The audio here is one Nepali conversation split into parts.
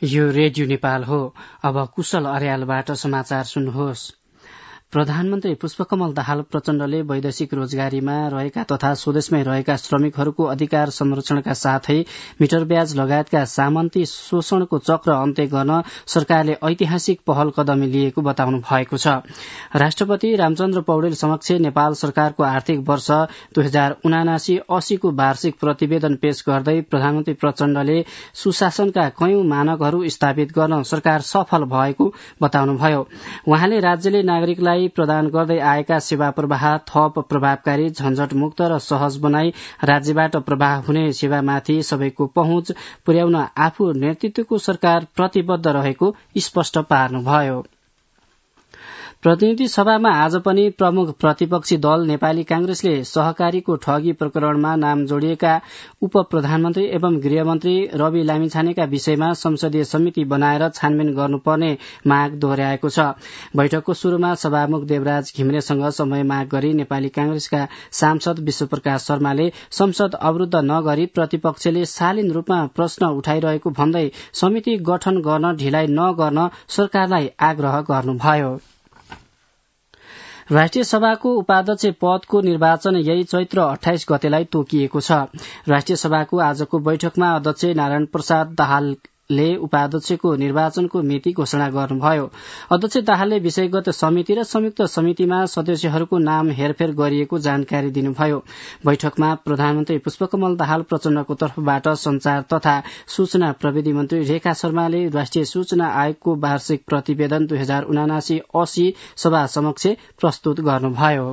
यो रेडियो नेपाल हो। अब कुशल अर्यालबाट समाचार सुन्नुहोस्। प्रधानमन्त्री पुष्पकमल दाहाल प्रचण्डले वैदेशिक रोजगारीमा रहेका तथा स्वदेशमै रहेका श्रमिकहरूको अधिकार संरक्षणका साथै मिटर ब्याज लगायतका सामन्ती शोषणको चक्र अन्त्य गर्न सरकारले ऐतिहासिक पहल कदमी लिएको बताउनु भएको छ। राष्ट्रपति रामचन्द्र पौडेल समक्ष नेपाल सरकारको आर्थिक वर्ष 2079-80 को वार्षिक प्रतिवेदन पेश गर्दै प्रधानमन्त्री प्रचण्डले सुशासनका कयौं मानकहरू स्थापित गर्न सरकार सफल भएको बताउनुभयो। उहाँले राज्यले नागरिकलाई प्रदान गर्दै आएका सेवा प्रवाह थप प्रभावकारी, झन्झट मुक्त र सहज बनाई राज्यबाट प्रवाह हुने सेवामाथि सबैको पहुँच पुर्याउन आफू नेतृत्वको सरकार प्रतिबद्ध रहेको स्पष्ट पार्नुभयो। प्रतिनिधि सभामा आज पनि प्रमुख प्रतिपक्षी दल नेपाली कांग्रेसले सहकारीको ठगी प्रकरणमा नाम जोडिएका उप प्रधानमन्त्री एवं गृहमन्त्री रवि लामिछानेका विषयमा संसदीय समिति बनाएर छानबिन गर्नुपर्ने माग दोहोर्याएको छ। बैठकको शुरूमा सभामुख देवराज घिमिरेसँग समय माग गरी नेपाली कांग्रेसका सांसद विश्वप्रकाश शर्माले संसद अवरूद्ध नगरी प्रतिपक्षले शालीन रूपमा प्रश्न उठाइरहेको भन्दै समिति गठन गर्न ढिलाइ नगर्न सरकारलाई आग्रह गर्नुभयो। राष्ट्रिय सभाको उपाध्यक्ष पदको निर्वाचन यही चैत्र 28 गतेलाई तोकिएको छ। राष्ट्रिय सभाको आजको बैठकमा अध्यक्ष नारायण प्रसाद दाहालले उपाध्यक्षको निर्वाचनको मिति घोषणा गर्नुभयो। अध्यक्ष दाहालले विषयगत समिति र संयुक्त समितिमा सदस्यहरूको नाम हेरफेर गरिएको जानकारी दिनुभयो। बैठकमा प्रधानमन्त्री पुष्पकमल दाहाल प्रचण्डको तर्फबाट संचार तथा सूचना प्रविधि मन्त्री रेखा शर्माले राष्ट्रिय सूचना आयोगको वार्षिक प्रतिवेदन 2079-80 सभा समक्ष प्रस्तुत गर्नुभयो।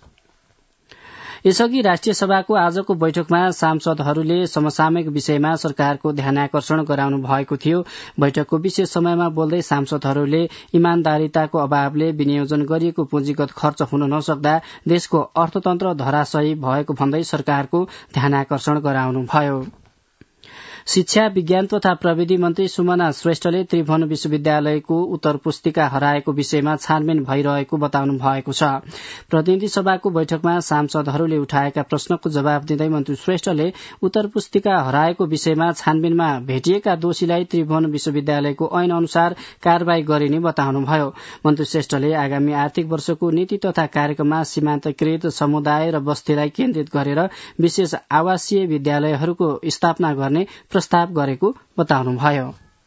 यसअघि राष्ट्रिय सभाको आजको बैठकमा सांसदहरूले समसामयिक विषयमा सरकारको ध्यानाकर्षण गराउनु भएको थियो। बैठकको विशेष समयमा बोल्दै सांसदहरूले इमानदारीताको अभावले विनियोजन गरिएको पुँजीगत खर्च हुन नसक्दा देशको अर्थतन्त्र धराशायी भएको भन्दै सरकारको ध्यानाकर्षण गराउनुभयो। शिक्षा, विज्ञान तथा प्रविधि मन्त्री सुमना श्रेष्ठले त्रिभुवन विश्वविद्यालयको उत्तर पुस्तिका हराएको विषयमा छानबिन भइरहेको बताउनु भएको छ। प्रतिनिधि सभाको बैठकमा सांसदहरूले उठाएका प्रश्नको जवाब दिँदै मन्त्री श्रेष्ठले उत्तर पुस्तिका हराएको विषयमा छानबिनमा भेटिएका दोषीलाई त्रिभुवन विश्वविद्यालयको ऐन अनुसार कार्यवाही गरिने बताउनुभयो। मन्त्री श्रेष्ठले आगामी आर्थिक वर्षको नीति तथा कार्यक्रममा सीमान्तकृत समुदाय र बस्तीलाई केन्द्रित गरेर विशेष आवासीय विद्यालयहरूको स्थापना गर्ने प्रस्ताव गरेको बताउनुभयो।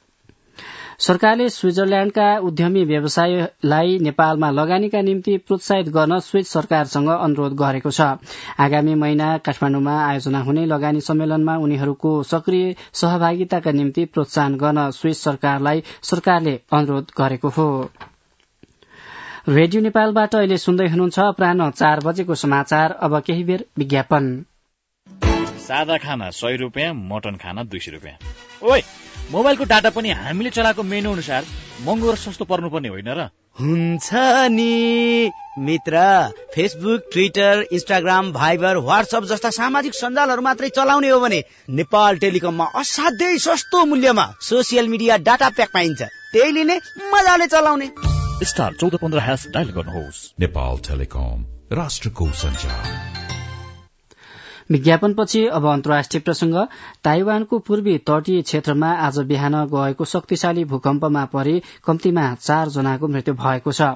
सरकारले स्विजरल्याण्डका उद्यमी व्यवसायलाई नेपालमा लगानीका निम्ति प्रोत्साहित गर्न स्विस सरकारसँग अनुरोध गरेको छ। आगामी महिना काठमाडौँमा आयोजना हुने लगानी सम्मेलनमा उनीहरूको सक्रिय सहभागिताका निम्ति प्रोत्साहन गर्न स्विस सरकारलाई सरकारले अनुरोध गरेको हो। रेडियो नेपालबाट अहिले सुन्दै हुनुहुन्छ अपराह्न 4 बजेको समाचार। अब केही बेर विज्ञापन। सादा खाना 100 रुपियाँ, मटन खाना 200 रुपियाँ। ओइ, मोबाइलको डाटा पनि हामीले चलाएको मेनु अनुसार महँगो र सस्तो पर्नुपर्ने होइन र? हुन्छ नि मित्र, Facebook, Twitter, Instagram, Viber, WhatsApp जस्ता सामाजिक सञ्जालहरू मात्रै चलाउने हो भने नेपाल टेलिकममा असाध्यै सस्तो मूल्यमा सोसियल मिडिया डाटा प्याक पाइन्छ। त्यही लिने, मजाले चलाउने। स्टार 1415# डायल गर्नुहोस्। नेपाल टेलिकम, राष्ट्रको सञ्चार। विज्ञापनपछि अब अन्तर्राष्ट्रिय प्रसंग। ताइवानको पूर्वी तटीय क्षेत्रमा आज बिहान गएको शक्तिशाली भूकम्पमा परि कम्तीमा 4 जनाको मृत्यु भएको छ।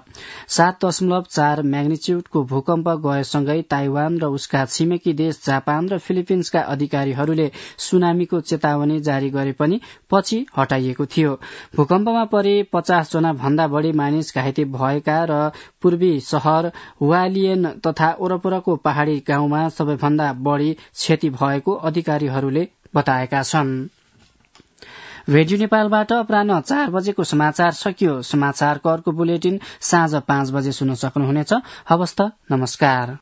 7.4 म्याग्निच्युडको भूकम्प गएसँगै ताइवान र उसका छिमेकी देश जापान र फिलिपिन्सका अधिकारीहरूले सुनामीको चेतावनी जारी गरे पनि पछि हटाइएको थियो। भूकम्पमा परि 50 जना भन्दा बढ़ी मानिस घाइते भएका र पूर्वी शहर हुआलिएन तथा वरपरको पहाड़ी गाउँमा सबैभन्दा बढ़ी क्षति भएको अधिकारीहरूले बताएका छन्। रेडियो नेपालबाट अपराह्न 4 बजेको समाचार सकियो। समाचारको अर्को बुलेटिन साँझ 5 बजे सुन्न सक्नुहुनेछ। हवस् त, नमस्कार।